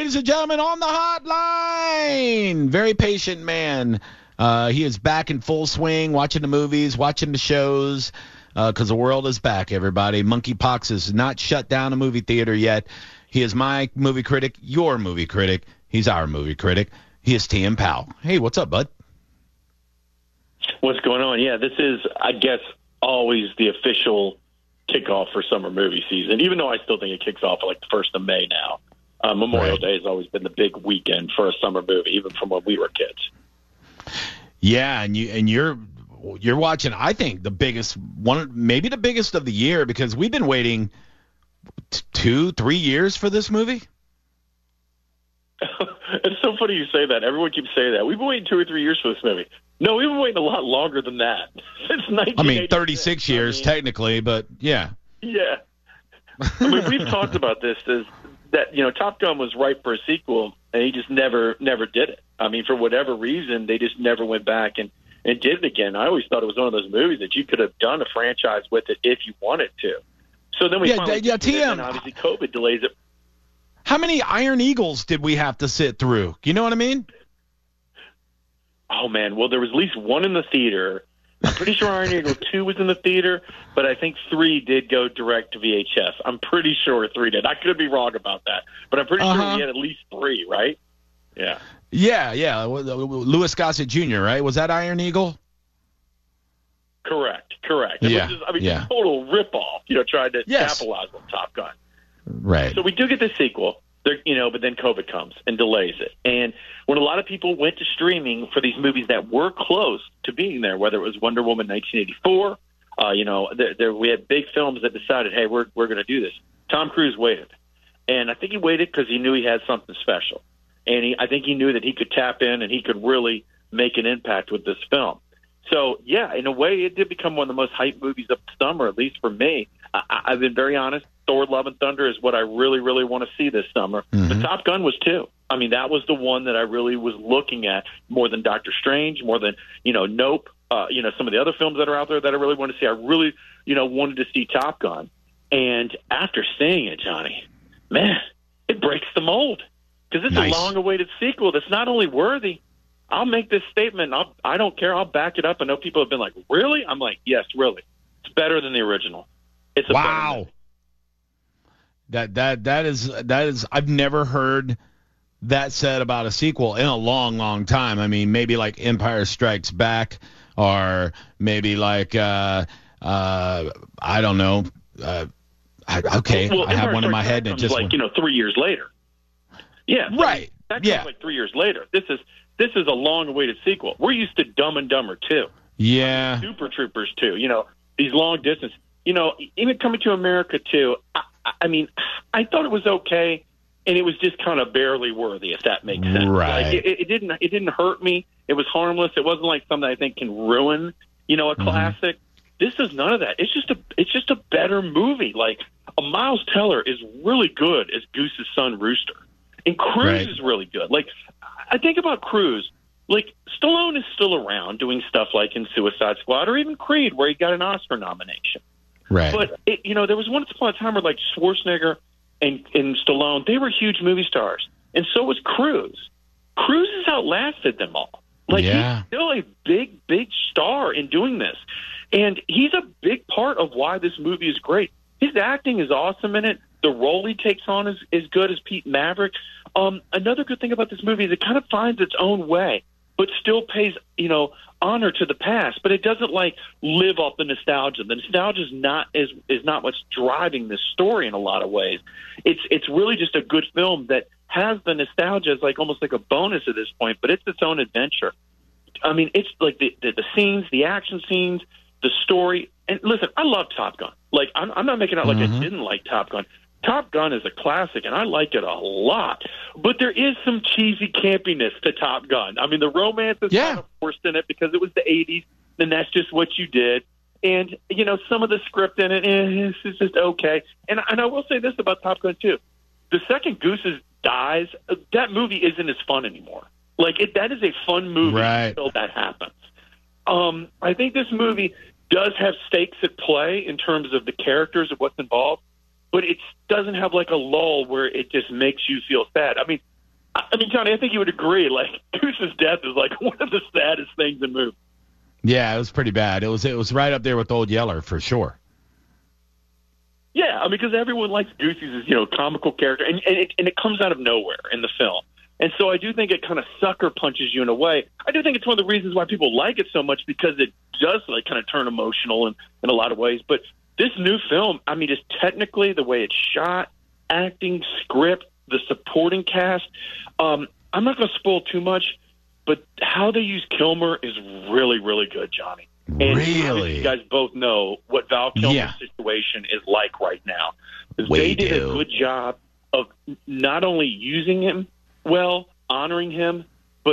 ladies and gentlemen, on the hotline. Very patient man. He is back in full swing, watching the movies, watching the shows, because the world is back, everybody. Monkeypox has not shut down a movie theater yet. He is my movie critic, your movie critic. He's our movie critic. He is TM Powell. Hey, what's up, bud? What's going on? Yeah, this is, I guess, always the official kickoff for summer movie season, even though I still think it kicks off like the 1st of May now. Memorial Day has always been the big weekend for a summer movie, even from when we were kids. Yeah, and you're watching, I think, the biggest one, maybe the biggest of the year, because we've been waiting 2-3 years for this movie. It's so funny you say that. Everyone keeps saying that. We've been waiting 2 or 3 years for this movie. No, we've been waiting a lot longer than that. Since 1986. 36 years technically, but yeah. Yeah. I mean, we've talked about this, that, you know, Top Gun was ripe for a sequel, and he just never did it. I mean, for whatever reason, they just never went back and did it again. I always thought it was one of those movies that you could have done a franchise with it if you wanted to. So then we finally did it, and obviously COVID delays it. How many Iron Eagles did we have to sit through? You know what I mean? Oh, man. Well, there was at least one in the theater. I'm pretty sure Iron Eagle 2 was in the theater, but I think 3 did go direct to VHS. I'm pretty sure 3 did. I could be wrong about that, but I'm pretty sure we had at least 3, right? Yeah. Yeah. Louis Gossett Jr., right? Was that Iron Eagle? Correct. Yeah. Just total ripoff, trying to capitalize on Top Gun. Right. So we do get the sequel. But then COVID comes and delays it. And when a lot of people went to streaming for these movies that were close to being there, whether it was Wonder Woman 1984, we had big films that decided, hey, we're going to do this. Tom Cruise waited. And I think he waited because he knew he had something special. And I think he knew that he could tap in and he could really make an impact with this film. So, yeah, in a way, it did become one of the most hyped movies of the summer, at least for me. I've been very honest. Thor: Love and Thunder is what I really, really want to see this summer. Mm-hmm. But Top Gun was too. I mean, that was the one that I really was looking at more than Doctor Strange, more than, Nope, some of the other films that are out there that I really want to see. I really, wanted to see Top Gun. And after seeing it, Johnny, man, it breaks the mold. Because it's a long-awaited sequel that's not only worthy. I'll make this statement. I don't care. I'll back it up. I know people have been like, really? I'm like, yes, really. It's better than the original. It's a better movie. That is I've never heard that said about a sequel in a long, long time. I mean, maybe like Empire Strikes Back, or maybe like I don't know. I have one in my head that just 3 years later. Yeah, right. That comes like 3 years later. This is a long-awaited sequel. We're used to Dumb and Dumber 2. Yeah. Super Troopers 2. These long distance. Even Coming to America 2. I mean, I thought it was okay, and it was just kind of barely worthy, if that makes sense. Right. Like, it didn't hurt me. It was harmless. It wasn't like something I think can ruin, a classic. This is none of that. It's just a better movie. Like, Miles Teller is really good as Goose's son Rooster, and Cruise is really good. Like, I think about Cruise. Like, Stallone is still around doing stuff like in Suicide Squad or even Creed, where he got an Oscar nomination. Right. But, there was once upon a time where, like, Schwarzenegger and Stallone, they were huge movie stars. And so was Cruise. Cruise has outlasted them all. Like, he's still a big, big star in doing this. And he's a big part of why this movie is great. His acting is awesome in it. The role he takes on is good as Pete Maverick. Another good thing about this movie is it kind of finds its own way, but still pays, honor to the past. But it doesn't live off the nostalgia. The nostalgia is not what's driving this story in a lot of ways. It's really just a good film that has the nostalgia as almost like a bonus at this point, but it's its own adventure. I mean, it's like the scenes, the action scenes, the story. And listen, I love Top Gun. Like, I'm not making out like I didn't like Top Gun. Top Gun is a classic, and I like it a lot. But there is some cheesy campiness to Top Gun. I mean, the romance is kind of forced in it because it was the 80s, and that's just what you did. And, some of the script in it is just okay. And I will say this about Top Gun, too. The second Goose dies, that movie isn't as fun anymore. That is a fun movie until that happens. I think this movie does have stakes at play in terms of the characters of what's involved, but it doesn't have a lull where it just makes you feel sad. I mean, I mean, Johnny, I think you would agree. Like, Goose's death is like one of the saddest things in movies. Yeah, it was pretty bad. It was right up there with Old Yeller for sure. Yeah, I mean, because everyone likes Goosey's, comical character, and it comes out of nowhere in the film. And so I do think it kind of sucker punches you in a way. I do think it's one of the reasons why people like it so much, because it does like kind of turn emotional in a lot of ways. But this new film, I mean, just technically the way it's shot, acting, script, the supporting cast. I'm not going to spoil too much, but how they use Kilmer is really, really good, Johnny. And really? You guys both know what Val Kilmer's situation is like right now. They did a good job of not only using him well, honoring him, but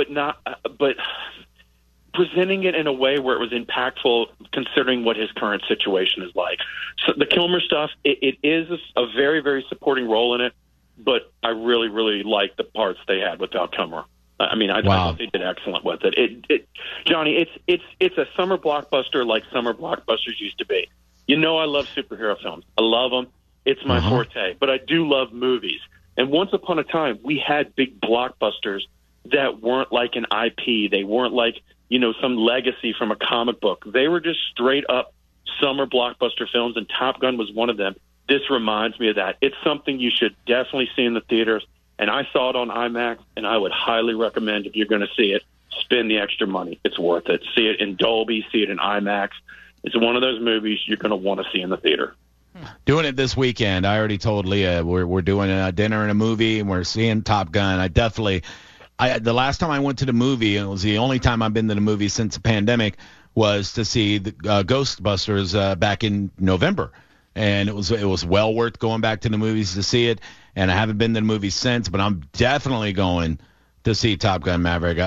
presenting it in a way where it was impactful, considering what his current situation is like. So the Kilmer stuff, it is a very, very supporting role in it, but I really, really like the parts they had with Val Kilmer. I mean, I thought they did excellent with it. Johnny, it's a summer blockbuster like summer blockbusters used to be. I love superhero films. I love them. It's my forte. But I do love movies. And once upon a time, we had big blockbusters that weren't like an IP. They weren't like, some legacy from a comic book. They were just straight up summer blockbuster films, and Top Gun was one of them. This reminds me of that. It's something you should definitely see in the theaters. And I saw it on IMAX, and I would highly recommend, if you're going to see it, spend the extra money. It's worth it. See it in Dolby, see it in IMAX. It's one of those movies you're going to want to see in the theater. Doing it this weekend. I already told Leah we're doing a dinner and a movie, and we're seeing Top Gun. The last time I went to the movie, and it was the only time I've been to the movie since the pandemic, was to see the Ghostbusters back in November. And it was well worth going back to the movies to see it. And I haven't been to the movies since, but I'm definitely going to see Top Gun Maverick.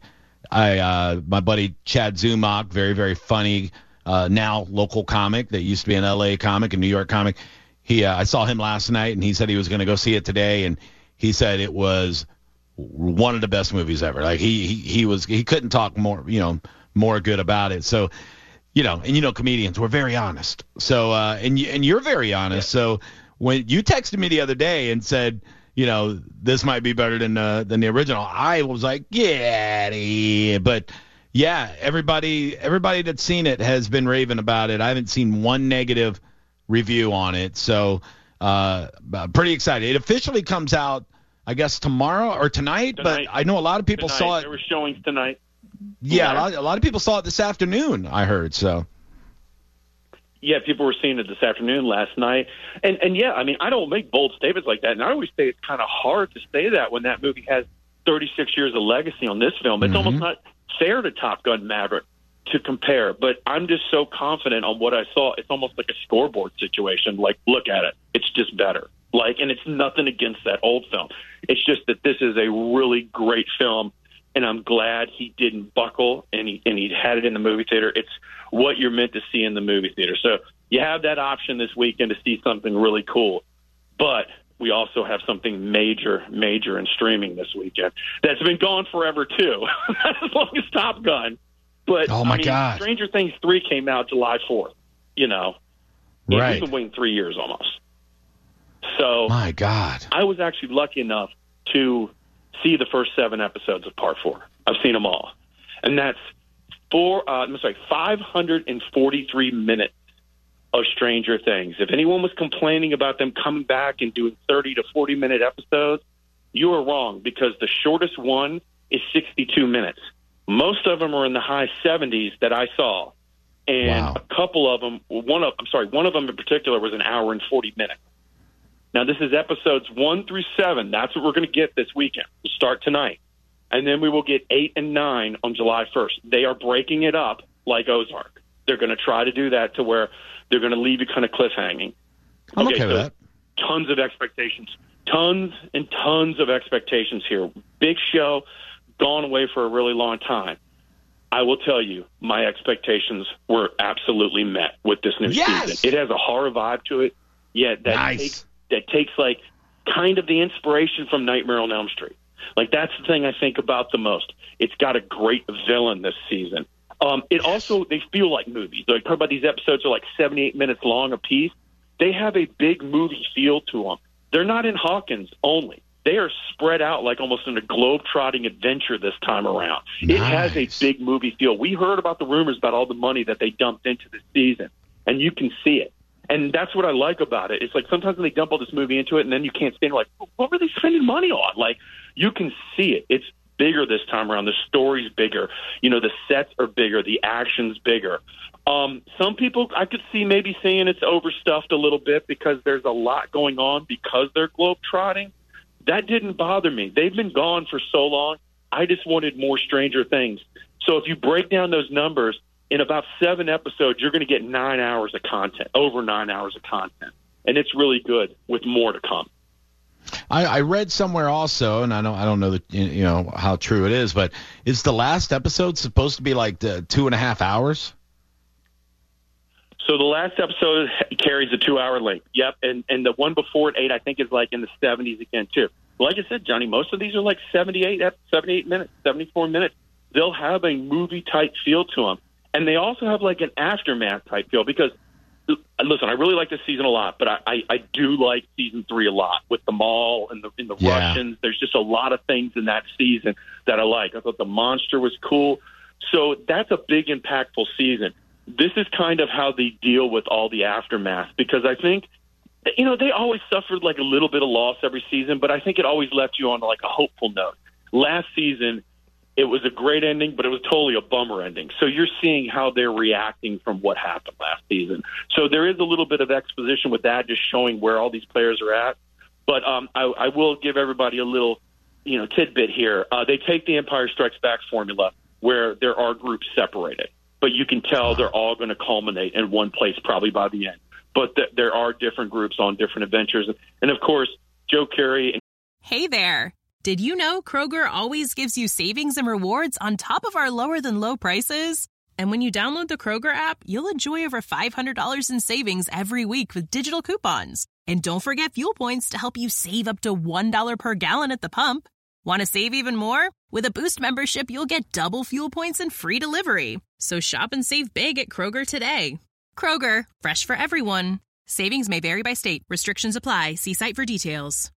My buddy Chad Zumach, very, very funny, now local comic that used to be an LA comic, a New York comic. I saw him last night, and he said he was going to go see it today, and he said it was one of the best movies ever. Like he couldn't talk more good about it. So, comedians, we're very honest. So, and you're very honest. So when you texted me the other day and said, this might be better than the original, I was like, yeah, but yeah, everybody that's seen it has been raving about it. I haven't seen one negative review on it. So, pretty excited. It officially comes out, I guess, tomorrow or tonight. But I know a lot of people saw it. There were showings tonight. Yeah, a lot of people saw it this afternoon, I heard. So. Yeah, people were seeing it this afternoon, last night. And yeah, I mean, I don't make bold statements like that. And I always say it's kind of hard to say that when that movie has 36 years of legacy on this film. It's almost not fair to Top Gun Maverick to compare. But I'm just so confident on what I saw. It's almost like a scoreboard situation. Like, look at it. It's just better. And it's nothing against that old film. It's just that this is a really great film. And I'm glad he didn't buckle and he had it in the movie theater. It's what you're meant to see in the movie theater. So you have that option this weekend to see something really cool. But we also have something major in streaming this weekend that's been gone forever, too, as long as Top Gun. But, God. Stranger Things 3 came out July 4th, Right. We've been waiting 3 years almost. So my God. I was actually lucky enough to see the first 7 episodes of Part 4. I've seen them all. And that's 543 minutes of Stranger Things. If anyone was complaining about them coming back and doing 30 to 40-minute episodes, you are wrong, because the shortest one is 62 minutes. Most of them are in the high 70s that I saw. And a couple of them, one of them in particular was an hour and 40 minutes. Now, this is episodes 1 through 7. That's what we're going to get this weekend. We'll start tonight. And then we will get 8 and 9 on July 1st. They are breaking it up like Ozark. They're going to try to do that to where they're going to leave you kind of cliffhanging. I'm okay with that. Tons of expectations. Tons and tons of expectations here. Big show, gone away for a really long time. I will tell you, my expectations were absolutely met with this new season. It has a horror vibe to it. Yeah, that takes like kind of the inspiration from Nightmare on Elm Street. Like, that's the thing I think about the most. It's got a great villain this season. They feel like movies. Like, talk about these episodes are like 78 minutes long a piece. They have a big movie feel to them. They're not in Hawkins only. They are spread out like almost in a globe-trotting adventure this time around. Nice. It has a big movie feel. We heard about the rumors about all the money that they dumped into this season, and you can see it. And that's what I like about it. It's like sometimes when they dump all this movie into it, and then you can't stand like, what were they spending money on? Like, you can see it. It's bigger this time around. The story's bigger. You know, the sets are bigger. The action's bigger. Some people I could see maybe saying it's overstuffed a little bit because there's a lot going on because they're globe-trotting. That didn't bother me. They've been gone for so long. I just wanted more Stranger Things. So if you break down those numbers, in about 7 episodes, you're going to get 9 hours of content, over 9 hours of content. And it's really good with more to come. I read somewhere also, and I don't know that, how true it is, but is the last episode supposed to be like 2.5 hours? So the last episode carries a 2-hour length. Yep, and the one before it, 8, I think is like in the 70s again too. Like I said, Johnny, most of these are like 78 minutes, 74 minutes. They'll have a movie-type feel to them. And they also have like an aftermath-type feel because, listen, I really like this season a lot, but I do like season 3 a lot with the mall and the Russians. There's just a lot of things in that season that I like. I thought the monster was cool. So that's a big, impactful season. This is kind of how they deal with all the aftermath because I think, they always suffered like a little bit of loss every season, but I think it always left you on like a hopeful note. Last season, it was a great ending, but it was totally a bummer ending. So you're seeing how they're reacting from what happened last season. So there is a little bit of exposition with that, just showing where all these players are at. But I will give everybody a little, tidbit here. They take the Empire Strikes Back formula where there are groups separated, but you can tell they're all going to culminate in one place probably by the end. But there are different groups on different adventures. And, of course, Joe Carey. Hey there. Did you know Kroger always gives you savings and rewards on top of our lower-than-low prices? And when you download the Kroger app, you'll enjoy over $500 in savings every week with digital coupons. And don't forget fuel points to help you save up to $1 per gallon at the pump. Want to save even more? With a Boost membership, you'll get double fuel points and free delivery. So shop and save big at Kroger today. Kroger, fresh for everyone. Savings may vary by state. Restrictions apply. See site for details.